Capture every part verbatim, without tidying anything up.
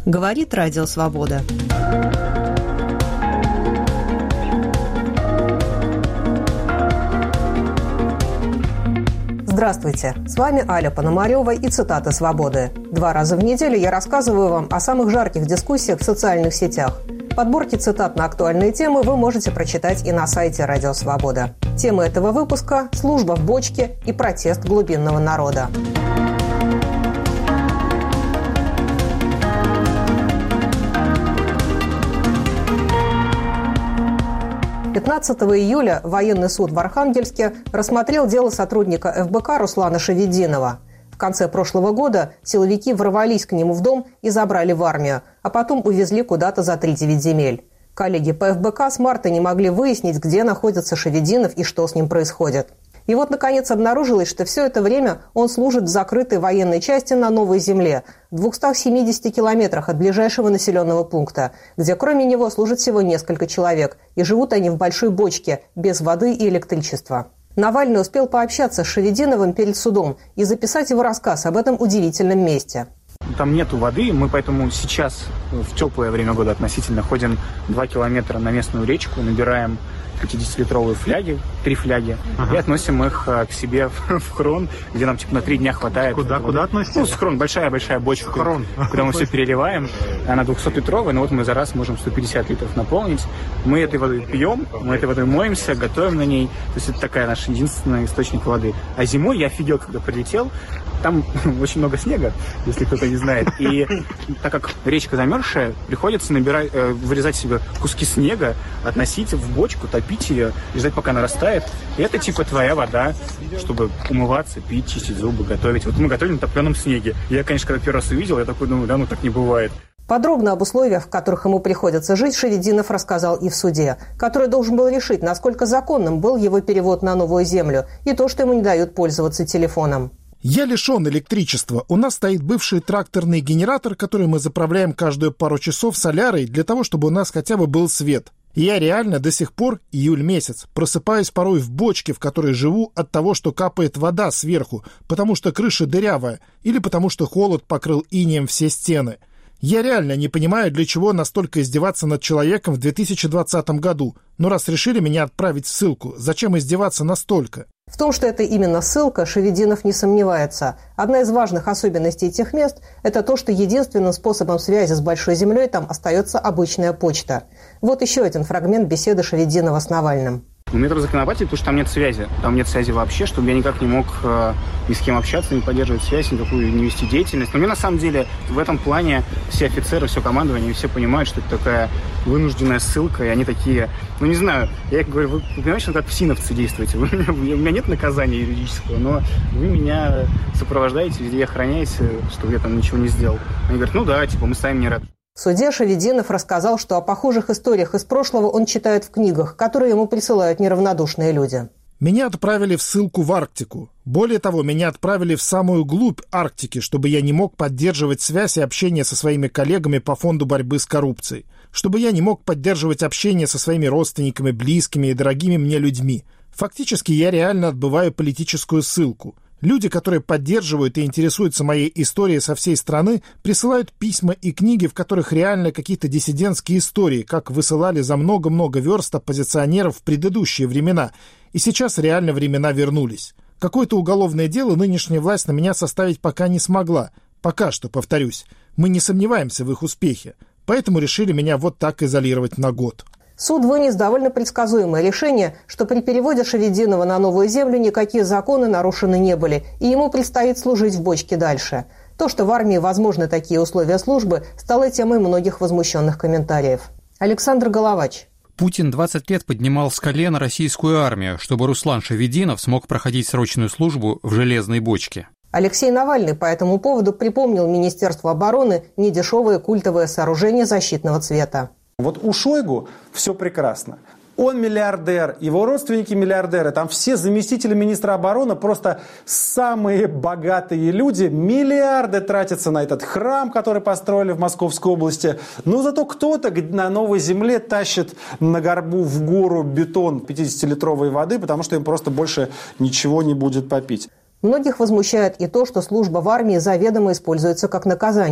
Говорит Радио Свобода. Здравствуйте, с вами Аля Пономарева и цитаты «Свободы». Два раза в неделю я рассказываю вам о самых жарких дискуссиях в социальных сетях. Подборки цитат на актуальные темы вы можете прочитать и на сайте Радио Свобода. Темы этого выпуска – служба в бочке и протест глубинного народа. пятнадцатого июля военный суд в Архангельске рассмотрел дело сотрудника эф бэ ка Руслана Шавединова. В конце прошлого года силовики ворвались к нему в дом и забрали в армию, а потом увезли куда-то за тридевять земель. Коллеги по эф бэ ка с марта не могли выяснить, где находится Шавединов и что с ним происходит. И вот, наконец, обнаружилось, что все это время он служит в закрытой военной части на Новой Земле, в двухстах семидесяти километрах от ближайшего населенного пункта, где кроме него служит всего несколько человек, и живут они в большой бочке, без воды и электричества. Навальный успел пообщаться с Шавединовым перед судом и записать его рассказ об этом удивительном месте. Там нету воды, мы поэтому сейчас, в теплое время года относительно, ходим два километра на местную речку, набираем пятидесятилитровые фляги, три фляги, ага. и относим их а, к себе в, в хрон, где нам типа на три дня хватает. Куда, куда относите? Ну, с хрон, большая-большая бочка, хрон. Куда мы все переливаем. Она двухсотлитровая, но вот мы за раз можем сто пятьдесят литров наполнить. Мы этой водой пьем, мы этой водой моемся, готовим на ней. То есть это такая наш единственный источник воды. А зимой я офигел, когда прилетел. Там очень много снега, если кто-то не знает. И так как речка замерзшая, приходится набирать, э, вырезать себе куски снега, относить в бочку, топить ее и ждать, пока она растает. И это типа твоя вода, чтобы умываться, пить, чистить зубы, готовить. Вот мы готовим на топленом снеге. Я, конечно, когда первый раз увидел, я такой думаю, да, ну так не бывает. Подробно об условиях, в которых ему приходится жить, Шавединов рассказал и в суде, который должен был решить, насколько законным был его перевод на Новую Землю и то, что ему не дают пользоваться телефоном. Я лишен электричества. У нас стоит бывший тракторный генератор, который мы заправляем каждую пару часов солярой для того, чтобы у нас хотя бы был свет. И я реально до сих пор, июль месяц, просыпаюсь порой в бочке, в которой живу, от того, что капает вода сверху, потому что крыша дырявая, или потому что холод покрыл инеем все стены. Я реально не понимаю, для чего настолько издеваться над человеком в две тысячи двадцатом году. Но раз решили меня отправить в ссылку, зачем издеваться настолько? В том, что это именно ссылка, Шавединов не сомневается. Одна из важных особенностей этих мест – это то, что единственным способом связи с Большой Землей там остается обычная почта. Вот еще один фрагмент беседы Шавединова с Навальным. У меня там законодатель, потому что там нет связи. Там нет связи вообще, чтобы я никак не мог э, ни с кем общаться, не поддерживать связь, никакую не вести деятельность. Но мне на самом деле в этом плане все офицеры, все командование, все понимают, что это такая вынужденная ссылка, и они такие, ну не знаю, я говорю, вы, вы понимаете, что как псиновцы действуете? Вы, у меня нет наказания юридического, но вы меня сопровождаете, везде охраняете, чтобы я там ничего не сделал. Они говорят, ну да, типа мы сами не рады. В суде Шавединов рассказал, что о похожих историях из прошлого он читает в книгах, которые ему присылают неравнодушные люди. Меня отправили в ссылку в Арктику. Более того, меня отправили в самую глубь Арктики, чтобы я не мог поддерживать связь и общение со своими коллегами по фонду борьбы с коррупцией. Чтобы я не мог поддерживать общение со своими родственниками, близкими и дорогими мне людьми. Фактически я реально отбываю политическую ссылку. Люди, которые поддерживают и интересуются моей историей со всей страны, присылают письма и книги, в которых реально какие-то диссидентские истории, как высылали за много-много верст оппозиционеров в предыдущие времена. И сейчас реально времена вернулись. Какое-то уголовное дело нынешняя власть на меня составить пока не смогла. Пока что, повторюсь, мы не сомневаемся в их успехе. Поэтому решили меня вот так изолировать на год. Суд вынес довольно предсказуемое решение, что при переводе Шавединова на Новую Землю никакие законы нарушены не были, и ему предстоит служить в бочке дальше. То, что в армии возможны такие условия службы, стало темой многих возмущенных комментариев. Александр Головач. Путин двадцать лет поднимал с колена российскую армию, чтобы Руслан Шавединов смог проходить срочную службу в железной бочке. Алексей Навальный по этому поводу припомнил Министерству обороны недешевое культовое сооружение защитного цвета. Вот у Шойгу все прекрасно. Он миллиардер, его родственники миллиардеры, там все заместители министра обороны, просто самые богатые люди, миллиарды тратятся на этот храм, который построили в Московской области. Но зато кто-то на Новой Земле тащит на горбу в гору бетон пятидесятилитровой воды, потому что им просто больше ничего не будет попить. Многих возмущает и то, что служба в армии заведомо используется как наказание.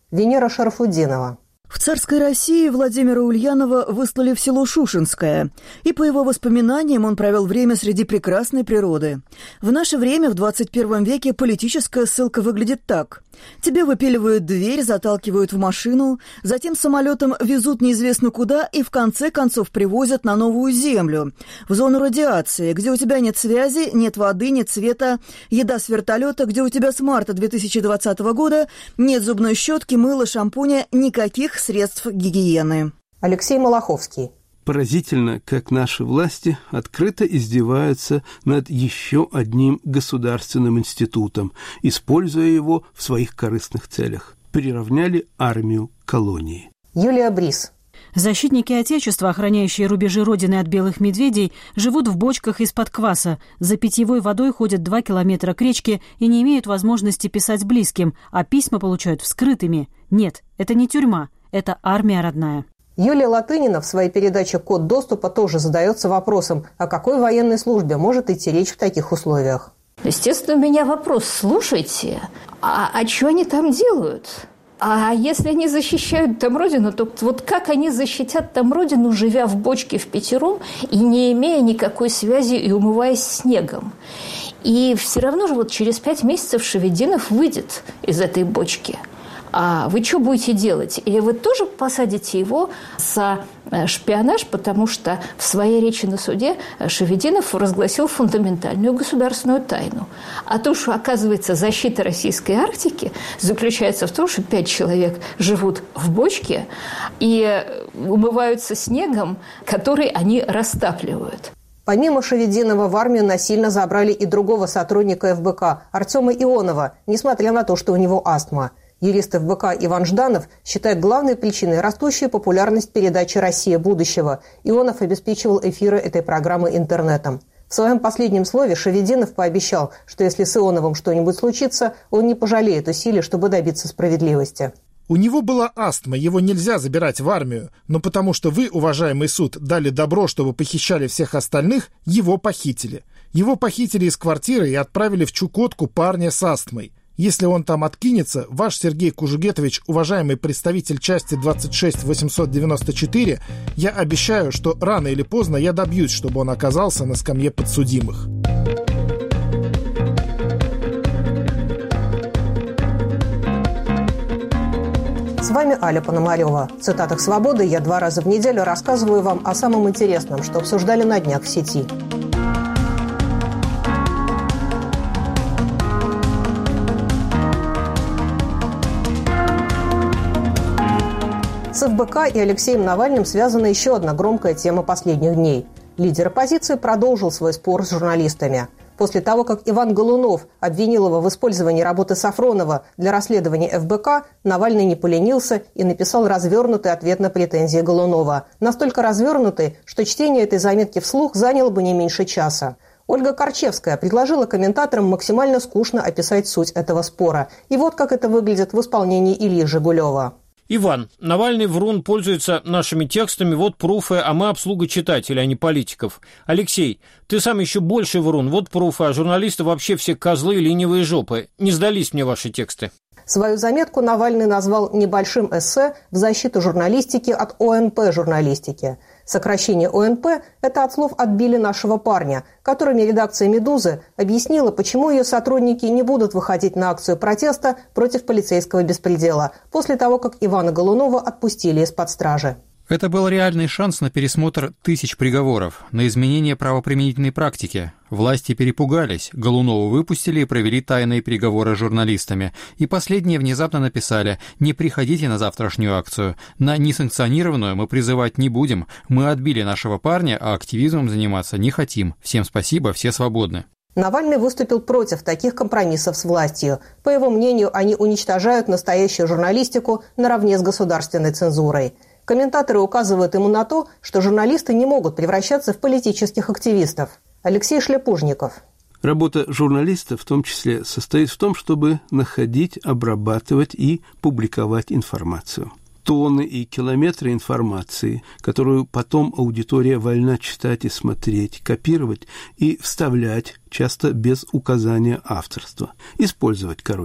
Венера Шарафутдинова. В царской России Владимира Ульянова выслали в село Шушинское, и, по его воспоминаниям, он провел время среди прекрасной природы. В наше время, в двадцать первом веке, политическая ссылка выглядит так. Тебе выпиливают дверь, заталкивают в машину, затем самолетом везут неизвестно куда и в конце концов привозят на новую землю, в зону радиации, где у тебя нет связи, нет воды, нет света, еда с вертолета, где у тебя с марта две тысячи двадцатого года нет зубной щетки, мыла, шампуня, никаких средств гигиены. Алексей Малаховский. Поразительно, как наши власти открыто издеваются над еще одним государственным институтом, используя его в своих корыстных целях. Приравняли армию к колонии. Юлия Брис. Защитники Отечества, охраняющие рубежи Родины от белых медведей, живут в бочках из-под кваса, за питьевой водой ходят два километра к речке и не имеют возможности писать близким, а письма получают вскрытыми. Нет, это не тюрьма, это армия родная. Юлия Латынина в своей передаче «Код доступа» тоже задается вопросом, о какой военной службе может идти речь в таких условиях. Естественно, у меня вопрос: слушайте, а, а что они там делают? А если они защищают там родину, то вот как они защитят там родину, живя в бочке впятером и не имея никакой связи и умываясь снегом? И все равно же вот через пять месяцев Шевединов выйдет из этой бочки. А вы что будете делать? Или вы тоже посадите его за шпионаж, потому что в своей речи на суде Шевединов разгласил фундаментальную государственную тайну. А то, что, оказывается, защита российской Арктики заключается в том, что пять человек живут в бочке и умываются снегом, который они растапливают. Помимо Шевединова в армию насильно забрали и другого сотрудника эф бэ ка Артема Ионова, несмотря на то, что у него астма. Юрист эф бэ ка Иван Жданов считает главной причиной растущую популярность передачи «Россия будущего». Ионов обеспечивал эфиры этой программы интернетом. В своем последнем слове Шевединов пообещал, что если с Ионовым что-нибудь случится, он не пожалеет усилий, чтобы добиться справедливости. У него была астма, его нельзя забирать в армию, но потому что вы, уважаемый суд, дали добро, чтобы похищали всех остальных, его похитили. Его похитили из квартиры и отправили в Чукотку парня с астмой. Если он там откинется, ваш Сергей Кужугетович, уважаемый представитель части двадцать шесть восемьсот девяносто четыре, я обещаю, что рано или поздно я добьюсь, чтобы он оказался на скамье подсудимых. С вами Аля Пономарева. В цитатах «Свободы» я два раза в неделю рассказываю вам о самом интересном, что обсуждали на днях в сети. С эф бэ ка и Алексеем Навальным связана еще одна громкая тема последних дней. Лидер оппозиции продолжил свой спор с журналистами. После того, как Иван Голунов обвинил его в использовании работы Сафронова для расследования эф бэ ка, Навальный не поленился и написал развернутый ответ на претензии Голунова. Настолько развернутый, что чтение этой заметки вслух заняло бы не меньше часа. Ольга Корчевская предложила комментаторам максимально скучно описать суть этого спора. И вот как это выглядит в исполнении Ильи Жигулева. Иван, Навальный врун пользуется нашими текстами, вот пруфы, а мы обслуга читателей, а не политиков. Алексей, ты сам еще больше врун, вот пруфы, а журналисты вообще все козлы и ленивые жопы. Не сдались мне ваши тексты. Свою заметку Навальный назвал небольшим эссе в защиту журналистики от о эн пэ журналистики. Сокращение о эн пэ – это от слов «отбили нашего парня», которыми редакция «Медузы» объяснила, почему ее сотрудники не будут выходить на акцию протеста против полицейского беспредела после того, как Ивана Голунова отпустили из-под стражи. Это был реальный шанс на пересмотр тысяч приговоров, на изменение правоприменительной практики. Власти перепугались, Голунова выпустили и провели тайные переговоры с журналистами. И последние внезапно написали: «Не приходите на завтрашнюю акцию. На несанкционированную мы призывать не будем. Мы отбили нашего парня, а активизмом заниматься не хотим. Всем спасибо, все свободны». Навальный выступил против таких компромиссов с властью. По его мнению, они уничтожают настоящую журналистику наравне с государственной цензурой. Комментаторы указывают ему на то, что журналисты не могут превращаться в политических активистов. Алексей Шлепужников. Работа журналиста в том числе состоит в том, чтобы находить, обрабатывать и публиковать информацию. Тонны и километры информации, которую потом аудитория вольна читать и смотреть, копировать и вставлять, часто без указания авторства. Использовать, короче.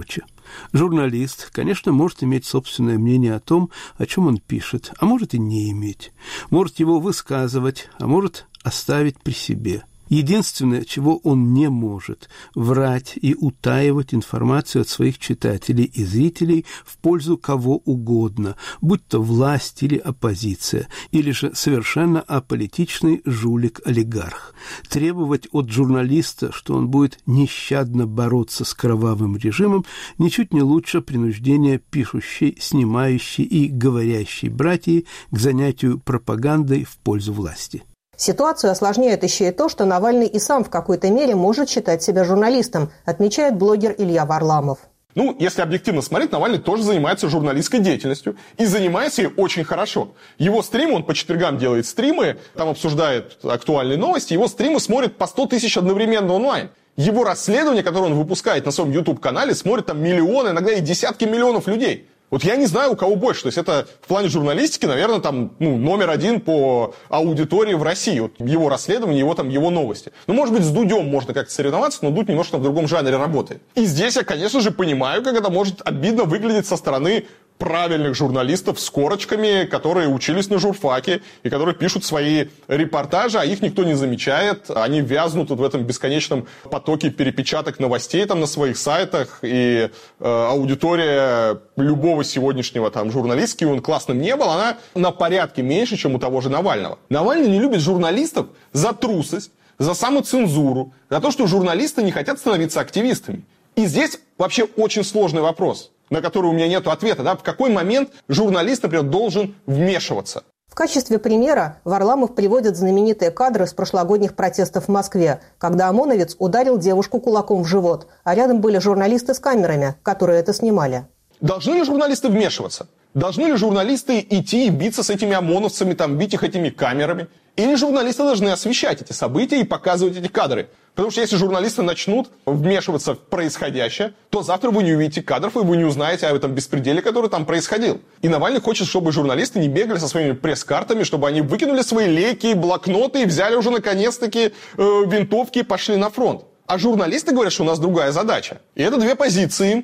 Журналист, конечно, может иметь собственное мнение о том, о чем он пишет, а может и не иметь. Может его высказывать, а может оставить при себе. Единственное, чего он не может – врать и утаивать информацию от своих читателей и зрителей в пользу кого угодно, будь то власть или оппозиция, или же совершенно аполитичный жулик-олигарх. Требовать от журналиста, что он будет нещадно бороться с кровавым режимом, ничуть не лучше принуждения пишущей, снимающей и говорящей братьи к занятию пропагандой в пользу власти. Ситуацию осложняет еще и то, что Навальный и сам в какой-то мере может считать себя журналистом, отмечает блогер Илья Варламов. Ну, если объективно смотреть, Навальный тоже занимается журналистской деятельностью. И занимается ей очень хорошо. Его стримы, он по четвергам делает стримы, там обсуждает актуальные новости. Его стримы смотрят по сто тысяч одновременно онлайн. Его расследования, которые он выпускает на своем YouTube-канале, смотрят там миллионы, иногда и десятки миллионов людей. Вот я не знаю, у кого больше. То есть это в плане журналистики, наверное, там, ну, номер один по аудитории в России. Вот его расследование, его, там, его новости. Ну, может быть, с Дудем можно как-то соревноваться, но Дудь немножко в другом жанре работает. И здесь я, конечно же, понимаю, как это может обидно выглядеть со стороны правильных журналистов с корочками, которые учились на журфаке и которые пишут свои репортажи, а их никто не замечает. Они вязнут вот в этом бесконечном потоке перепечаток новостей там на своих сайтах, и э, аудитория любого сегодняшнего там журналистки, он классным не был, она на порядке меньше, чем у того же Навального. Навальный не любит журналистов за трусость, за самоцензуру, за то, что журналисты не хотят становиться активистами. И здесь вообще очень сложный вопрос, на который у меня нет ответа. Да? В какой момент журналист, например, должен вмешиваться? В качестве примера Варламов приводит знаменитые кадры с прошлогодних протестов в Москве, когда ОМОНовец ударил девушку кулаком в живот, а рядом были журналисты с камерами, которые это снимали. Должны ли журналисты вмешиваться? Должны ли журналисты идти и биться с этими ОМОНовцами, там, бить их этими камерами? Или журналисты должны освещать эти события и показывать эти кадры? Потому что если журналисты начнут вмешиваться в происходящее, то завтра вы не увидите кадров, и вы не узнаете о этом беспределе, который там происходил. И Навальный хочет, чтобы журналисты не бегали со своими пресс-картами, чтобы они выкинули свои лейки, блокноты и взяли уже наконец-таки э, винтовки и пошли на фронт. А журналисты говорят, что у нас другая задача. И это две позиции.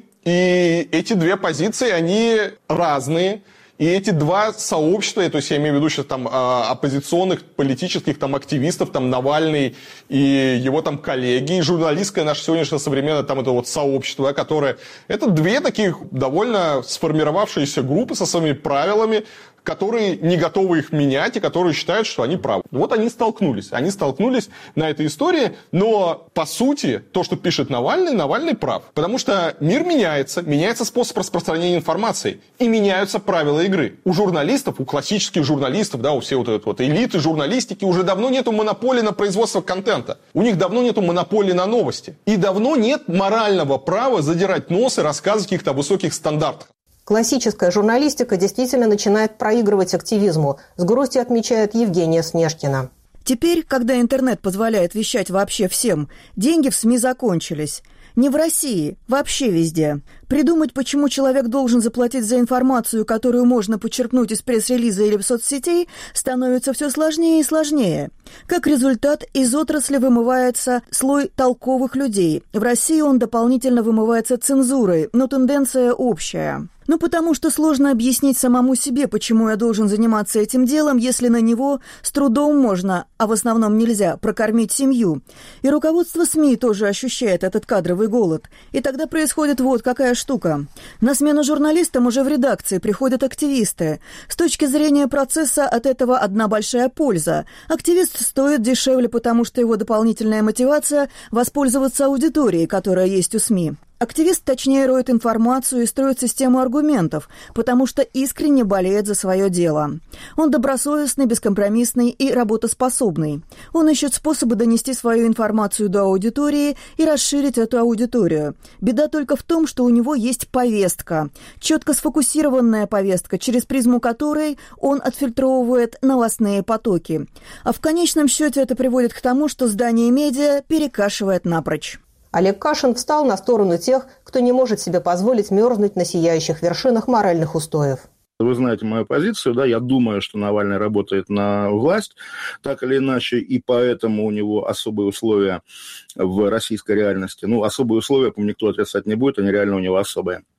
И эти две позиции, они разные. И эти два сообщества, то есть я имею в виду сейчас там оппозиционных политических там активистов, там Навальный и его там коллеги, и журналистское наше сегодняшнее современное там это вот сообщество, которое... Это две таких довольно сформировавшиеся группы со своими правилами, которые не готовы их менять и которые считают, что они правы. Вот они столкнулись. Они столкнулись на этой истории, но по сути то, что пишет Навальный, Навальный прав. Потому что мир меняется, меняется способ распространения информации и меняются правила игры. У журналистов, у классических журналистов, да, у всей вот этой вот элиты журналистики уже давно нету монополии на производство контента. У них давно нету монополии на новости. И давно нет морального права задирать нос и рассказывать о каких-то высоких стандартах. Классическая журналистика действительно начинает проигрывать активизму, с грустью отмечает Евгения Снежкина. Теперь, когда интернет позволяет вещать вообще всем, деньги в СМИ закончились. Не в России, вообще везде. Придумать, почему человек должен заплатить за информацию, которую можно почерпнуть из пресс-релиза или соцсетей, становится все сложнее и сложнее. Как результат, из отрасли вымывается слой толковых людей. В России он дополнительно вымывается цензурой, но тенденция общая. Ну, потому что сложно объяснить самому себе, почему я должен заниматься этим делом, если на него с трудом можно, а в основном нельзя, прокормить семью. И руководство СМИ тоже ощущает этот кадровый голод. И тогда происходит вот какая штука. На смену журналистам уже в редакции приходят активисты. С точки зрения процесса от этого одна большая польза. Активист стоит дешевле, потому что его дополнительная мотивация – воспользоваться аудиторией, которая есть у СМИ. Активист точнее роет информацию и строит систему аргументов, потому что искренне болеет за свое дело. Он добросовестный, бескомпромиссный и работоспособный. Он ищет способы донести свою информацию до аудитории и расширить эту аудиторию. Беда только в том, что у него есть повестка, четко сфокусированная повестка, через призму которой он отфильтровывает новостные потоки. А в конечном счете это приводит к тому, что здание медиа перекашивает напрочь. Олег Кашин встал на сторону тех, кто не может себе позволить мерзнуть на сияющих вершинах моральных устоев. Вы знаете мою позицию, да, я думаю, что Навальный работает на власть, так или иначе, и поэтому у него особые условия в российской реальности. Ну, особые условия, по-моему, никто отрицать не будет, они реально у него особые.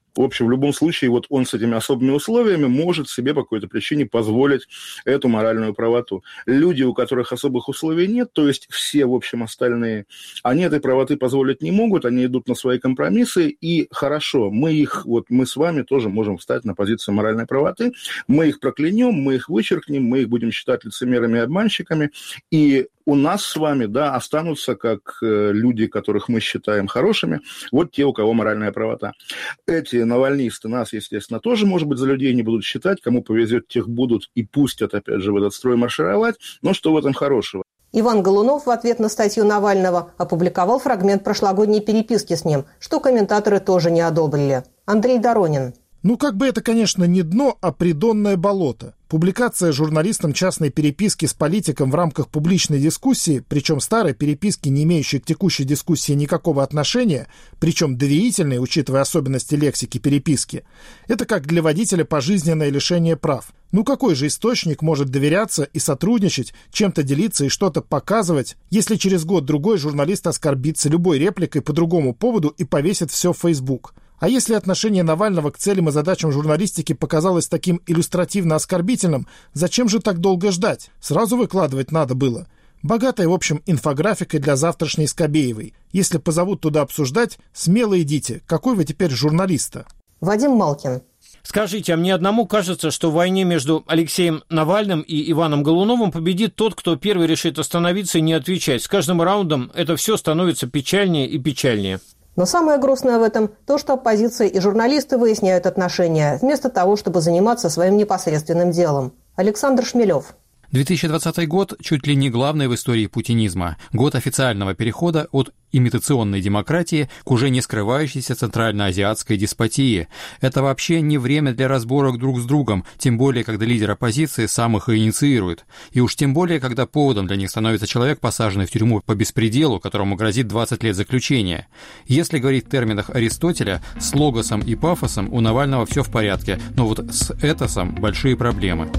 В общем, в любом случае, вот он с этими особыми условиями может себе по какой-то причине позволить эту моральную правоту. Люди, у которых особых условий нет, то есть все, в общем, остальные, они этой правоты позволить не могут, они идут на свои компромиссы, и хорошо, мы их, вот мы с вами тоже можем встать на позицию моральной правоты, мы их проклянем, мы их вычеркнем, мы их будем считать лицемерами и обманщиками, и у нас с вами, да, останутся как э, люди, которых мы считаем хорошими, вот те, у кого моральная правота. Эти навальнисты нас, естественно, тоже, может быть, за людей не будут считать, кому повезет, тех будут и пустят, опять же, в этот строй маршировать, но что в этом хорошего? Иван Голунов в ответ на статью Навального опубликовал фрагмент прошлогодней переписки с ним, что комментаторы тоже не одобрили. Андрей Доронин. Ну, как бы это, конечно, не дно, а придонное болото. Публикация журналистом частной переписки с политиком в рамках публичной дискуссии, причем старой переписки, не имеющей к текущей дискуссии никакого отношения, причем доверительной, учитывая особенности лексики переписки, это как для водителя пожизненное лишение прав. Ну какой же источник может доверяться и сотрудничать, чем-то делиться и что-то показывать, если через год-другой журналист оскорбится любой репликой по другому поводу и повесит все в Facebook? А если отношение Навального к целям и задачам журналистики показалось таким иллюстративно оскорбительным, зачем же так долго ждать? Сразу выкладывать надо было. Богатая, в общем, инфографика для завтрашней Скобеевой. Если позовут туда обсуждать, смело идите. Какой вы теперь журналист-то? Вадим Малкин. Скажите, а мне одному кажется, что в войне между Алексеем Навальным и Иваном Голуновым победит тот, кто первый решит остановиться и не отвечать. С каждым раундом это все становится печальнее и печальнее. Но самое грустное в этом то, что оппозиция и журналисты выясняют отношения, вместо того, чтобы заниматься своим непосредственным делом. Александр Шмелев. две тысячи двадцатый год чуть ли не главный в истории путинизма. Год официального перехода от имитационной демократии к уже не скрывающейся центральноазиатской деспотии. Это вообще не время для разборок друг с другом, тем более, когда лидер оппозиции сам их и инициирует. И уж тем более, когда поводом для них становится человек, посаженный в тюрьму по беспределу, которому грозит двадцать лет заключения. Если говорить в терминах Аристотеля, с логосом и пафосом у Навального все в порядке, но вот с этосом большие проблемы.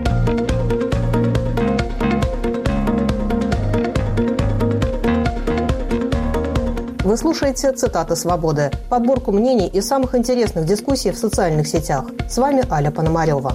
Вы слушаете «Цитаты свободы», подборку мнений и самых интересных дискуссий в социальных сетях. С вами Аля Пономарёва.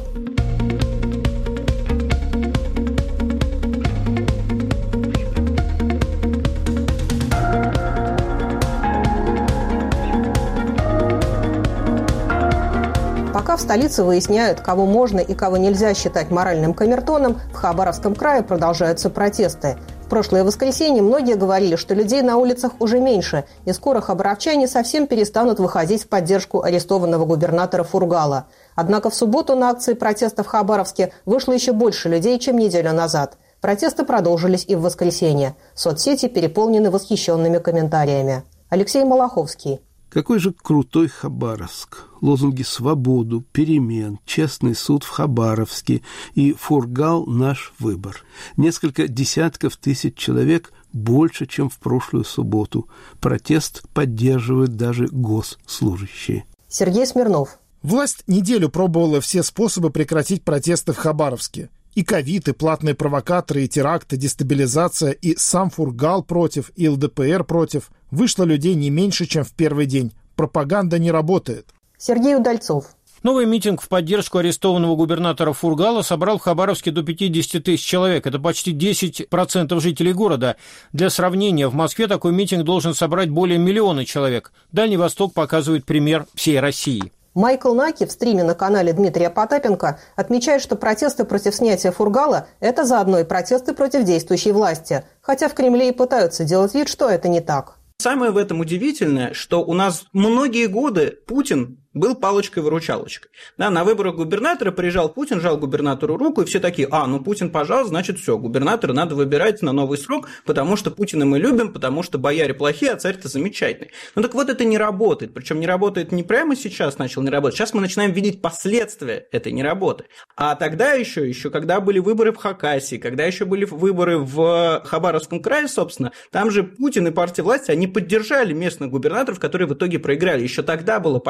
Пока в столице выясняют, кого можно и кого нельзя считать моральным камертоном, в Хабаровском крае продолжаются протесты. В прошлое воскресенье многие говорили, что людей на улицах уже меньше, и скоро хабаровчане совсем перестанут выходить в поддержку арестованного губернатора Фургала. Однако в субботу на акции протеста в Хабаровске вышло еще больше людей, чем неделю назад. Протесты продолжились и в воскресенье. Соцсети переполнены восхищенными комментариями. Алексей Малаховский. Какой же крутой Хабаровск! Лозунги «Свободу», «Перемен», «Честный суд в Хабаровске» и «Фургал – наш выбор». Несколько десятков тысяч человек больше, чем в прошлую субботу. Протест поддерживают даже госслужащие. Сергей Смирнов. Власть неделю пробовала все способы прекратить протесты в Хабаровске. И ковид, и платные провокаторы, и теракты, дестабилизация, и сам Фургал против, и эл дэ пэ эр против. Вышло людей не меньше, чем в первый день. Пропаганда не работает. Сергей Удальцов. Новый митинг в поддержку арестованного губернатора Фургала собрал в Хабаровске до пятидесяти тысяч человек. Это почти десять процентов жителей города. Для сравнения, в Москве такой митинг должен собрать более миллиона человек. Дальний Восток показывает пример всей России. Майкл Наки в стриме на канале Дмитрия Потапенко отмечает, что протесты против снятия Фургала – это заодно и протесты против действующей власти. Хотя в Кремле и пытаются делать вид, что это не так. Самое в этом удивительное, что у нас многие годы Путин был палочкой-выручалочкой. Да, на выборах губернатора приезжал Путин, жал губернатору руку, и все такие: а, ну Путин пожал, значит все, губернатора надо выбирать на новый срок, потому что Путина мы любим, потому что бояре плохие, а царь-то замечательный. Ну так вот это не работает, причем не работает не прямо сейчас начал не работать, сейчас мы начинаем видеть последствия этой неработы. А тогда еще, еще когда были выборы в Хакасии, когда еще были выборы в Хабаровском крае, собственно, там же Путин и партия власти, они поддержали местных губернаторов, которые в итоге проиграли. Еще тогда было понятно,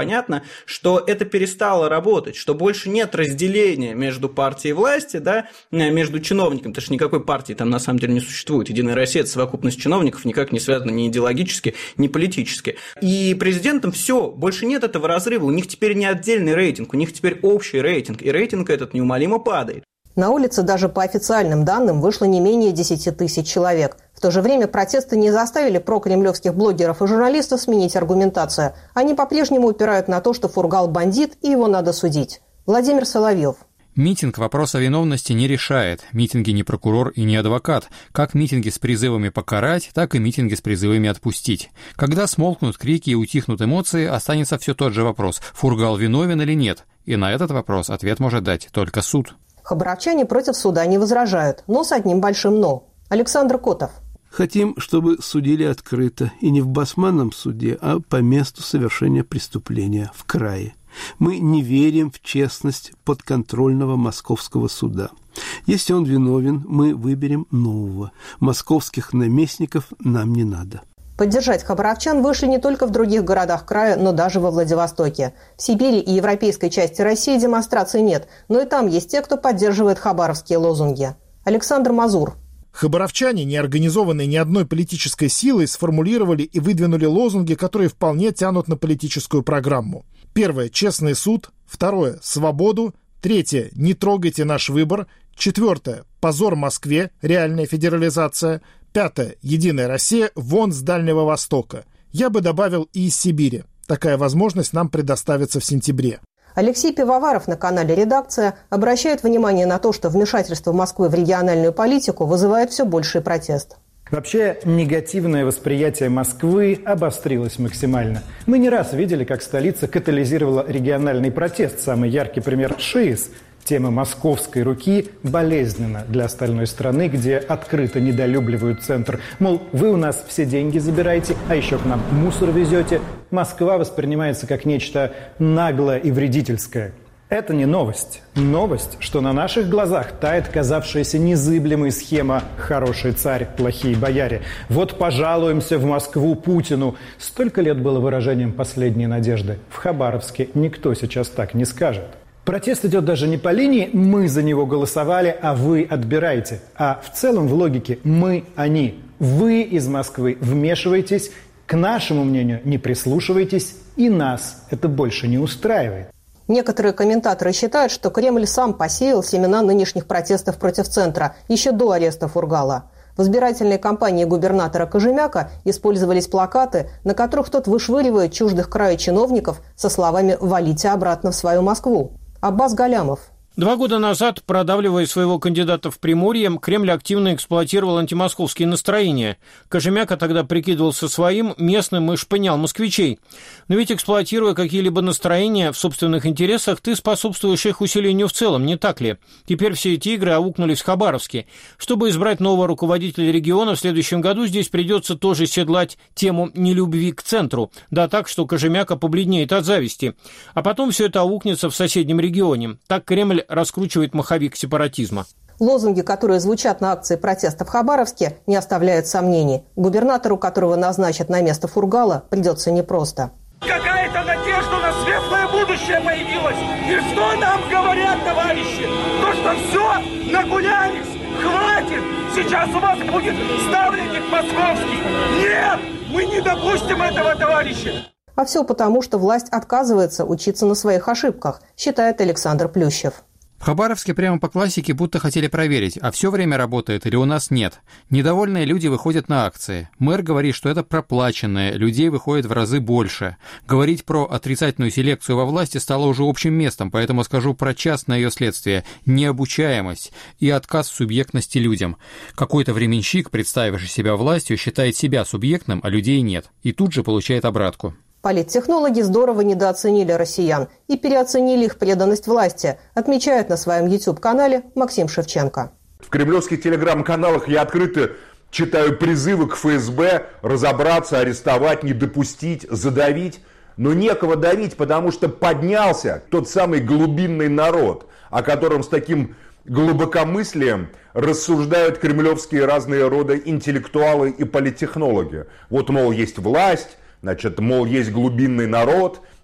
что это перестало работать, что больше нет разделения между партией власти, да, между чиновниками, потому что никакой партии там на самом деле не существует. Единая Россия – это совокупность чиновников, никак не связана ни идеологически, ни политически. И президентам все, больше нет этого разрыва, у них теперь не отдельный рейтинг, у них теперь общий рейтинг, и рейтинг этот неумолимо падает. На улице даже по официальным данным вышло не менее десяти тысяч человек. В то же время протесты не заставили прокремлевских блогеров и журналистов сменить аргументацию. Они по-прежнему упирают на то, что Фургал бандит и его надо судить. Владимир Соловьев. Митинг вопрос о виновности не решает. Митинги не прокурор и не адвокат. Как митинги с призывами покарать, так и митинги с призывами отпустить. Когда смолкнут крики и утихнут эмоции, останется все тот же вопрос: Фургал виновен или нет? И на этот вопрос ответ может дать только суд. Хабаровчане против суда не возражают, но с одним большим «но». Александр Котов. Хотим, чтобы судили открыто, и не в басманном суде, а по месту совершения преступления, в крае. Мы не верим в честность подконтрольного московского суда. Если он виновен, мы выберем нового. Московских наместников нам не надо. Поддержать хабаровчан вышли не только в других городах края, но даже во Владивостоке. В Сибири и европейской части России демонстраций нет, но и там есть те, кто поддерживает хабаровские лозунги. Александр Мазур. Хабаровчане, не организованные ни одной политической силой, сформулировали и выдвинули лозунги, которые вполне тянут на политическую программу. Первое – честный суд. Второе – свободу. Третье – не трогайте наш выбор. Четвертое – позор Москве, реальная федерализация. Пятое – Единая Россия, вон с Дальнего Востока. Я бы добавил и из Сибири. Такая возможность нам предоставится в сентябре. Алексей Пивоваров на канале «Редакция» обращает внимание на то, что вмешательство Москвы в региональную политику вызывает все больший протест. Вообще, негативное восприятие Москвы обострилось максимально. Мы не раз видели, как столица катализировала региональный протест. Самый яркий пример – ШИС. Тема московской руки болезненна для остальной страны, где открыто недолюбливают центр. Мол, вы у нас все деньги забираете, а еще к нам мусор везете. Москва воспринимается как нечто наглое и вредительское. Это не новость. Новость, что на наших глазах тает казавшаяся незыблемой схема «хороший царь, плохие бояре». Вот пожалуемся в Москву Путину. Столько лет было выражением последней надежды. В Хабаровске никто сейчас так не скажет. Протест идет даже не по линии «мы за него голосовали, а вы отбираете», а в целом в логике «мы-они». Вы из Москвы вмешиваетесь, к нашему мнению не прислушиваетесь, и нас это больше не устраивает. Некоторые комментаторы считают, что Кремль сам посеял семена нынешних протестов против центра еще до ареста Фургала. В избирательной кампании губернатора Кожемяка использовались плакаты, на которых тот вышвыривает чуждых края чиновников со словами «валите обратно в свою Москву». Аббас Галямов. Два года назад, продавливая своего кандидата в Приморье, Кремль активно эксплуатировал антимосковские настроения. Кожемяка тогда прикидывался своим, местным и шпынял москвичей. Но ведь, эксплуатируя какие-либо настроения в собственных интересах, ты способствуешь их усилению в целом, не так ли? Теперь все эти игры аукнулись в Хабаровске. Чтобы избрать нового руководителя региона, в следующем году здесь придется тоже седлать тему нелюбви к центру. Да так, что Кожемяка побледнеет от зависти. А потом все это аукнется в соседнем регионе. Так Кремль раскручивает маховик сепаратизма. Лозунги, которые звучат на акции протеста в Хабаровске, не оставляют сомнений. Губернатору, которого назначат на место Фургала, придется непросто. Какая-то надежда на светлое будущее появилась. И что нам говорят, товарищи? То, что все, нагулялись, хватит. Сейчас у вас будет ставленник московский. Нет, мы не допустим этого, товарищи. А все потому, что власть отказывается учиться на своих ошибках, считает Александр Плющев. В Хабаровске прямо по классике будто хотели проверить, а все время работает или у нас нет. Недовольные люди выходят на акции. Мэр говорит, что это проплаченное, людей выходит в разы больше. Говорить про отрицательную селекцию во власти стало уже общим местом, поэтому скажу про частное ее следствие – необучаемость и отказ в субъектности людям. Какой-то временщик, представивший себя властью, считает себя субъектным, а людей нет. И тут же получает обратку. Политтехнологи здорово недооценили россиян и переоценили их преданность власти, отмечает на своем YouTube-канале Максим Шевченко. В кремлевских телеграм-каналах я открыто читаю призывы к эф эс бэ разобраться, арестовать, не допустить, задавить. Но некого давить, потому что поднялся тот самый глубинный народ, о котором с таким глубокомыслием рассуждают кремлевские разные рода интеллектуалы и политтехнологи. Вот, мол, есть власть. Значит, мол, есть глубинный народ,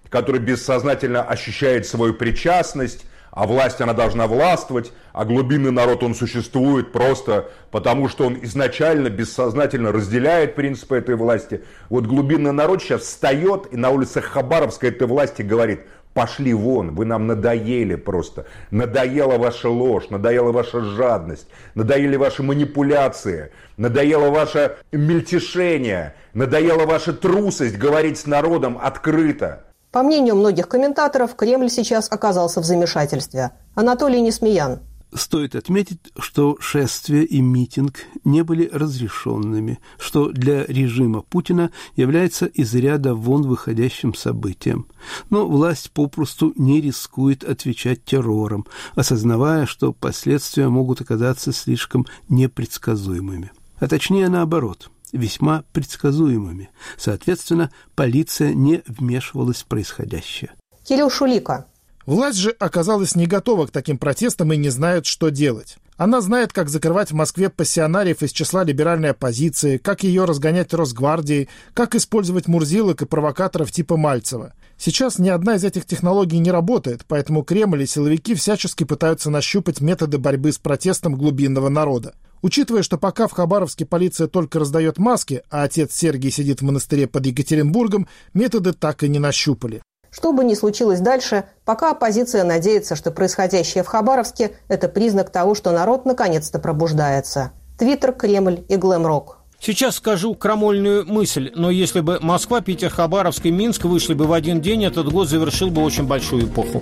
который бессознательно ощущает свою причастность, а власть, она должна властвовать, а глубинный народ, он существует просто потому, что он изначально бессознательно разделяет принципы этой власти. Вот глубинный народ сейчас встает и на улицах Хабаровска этой власти говорит: пошли вон, вы нам надоели просто. Надоела ваша ложь, надоела ваша жадность, надоели ваши манипуляции, надоело ваше мельтешение, надоела ваша трусость говорить с народом открыто. По мнению многих комментаторов, Кремль сейчас оказался в замешательстве. Анатолий Несмеян. Стоит отметить, что шествие и митинг не были разрешенными, что для режима Путина является из ряда вон выходящим событием. Но власть попросту не рискует отвечать террором, осознавая, что последствия могут оказаться слишком непредсказуемыми. А точнее наоборот – весьма предсказуемыми. Соответственно, полиция не вмешивалась в происходящее. Кирилл Шулика. Власть же оказалась не готова к таким протестам и не знает, что делать. Она знает, как закрывать в Москве пассионариев из числа либеральной оппозиции, как ее разгонять Росгвардией, как использовать мурзилок и провокаторов типа Мальцева. Сейчас ни одна из этих технологий не работает, поэтому Кремль и силовики всячески пытаются нащупать методы борьбы с протестом глубинного народа. Учитывая, что пока в Хабаровске полиция только раздает маски, а отец Сергий сидит в монастыре под Екатеринбургом, методы так и не нащупали. Что бы ни случилось дальше, пока оппозиция надеется, что происходящее в Хабаровске – это признак того, что народ наконец-то пробуждается. Твиттер, Кремль и Глэм-Рок. Сейчас скажу крамольную мысль, но если бы Москва, Питер, Хабаровск и Минск вышли бы в один день, этот год завершил бы очень большую эпоху.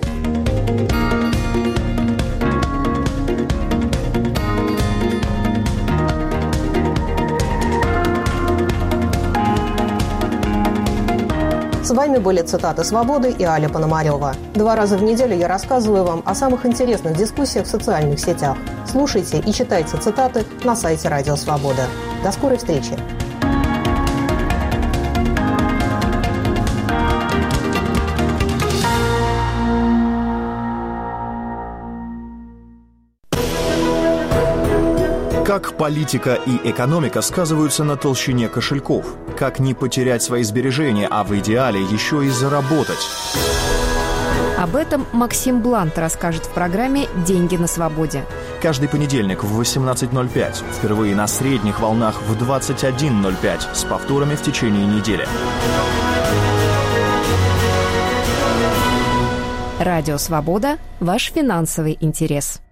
С вами были цитаты «Свободы» и Аля Пономарева. Два раза в неделю я рассказываю вам о самых интересных дискуссиях в социальных сетях. Слушайте и читайте цитаты на сайте Радио Свобода. До скорой встречи! Как политика и экономика сказываются на толщине кошельков? Как не потерять свои сбережения, а в идеале еще и заработать? Об этом Максим Блант расскажет в программе «Деньги на свободе». Каждый понедельник в восемнадцать ноль пять. Впервые на средних волнах в двадцать один ноль пять. С повторами в течение недели. Радио «Свобода» – ваш финансовый интерес.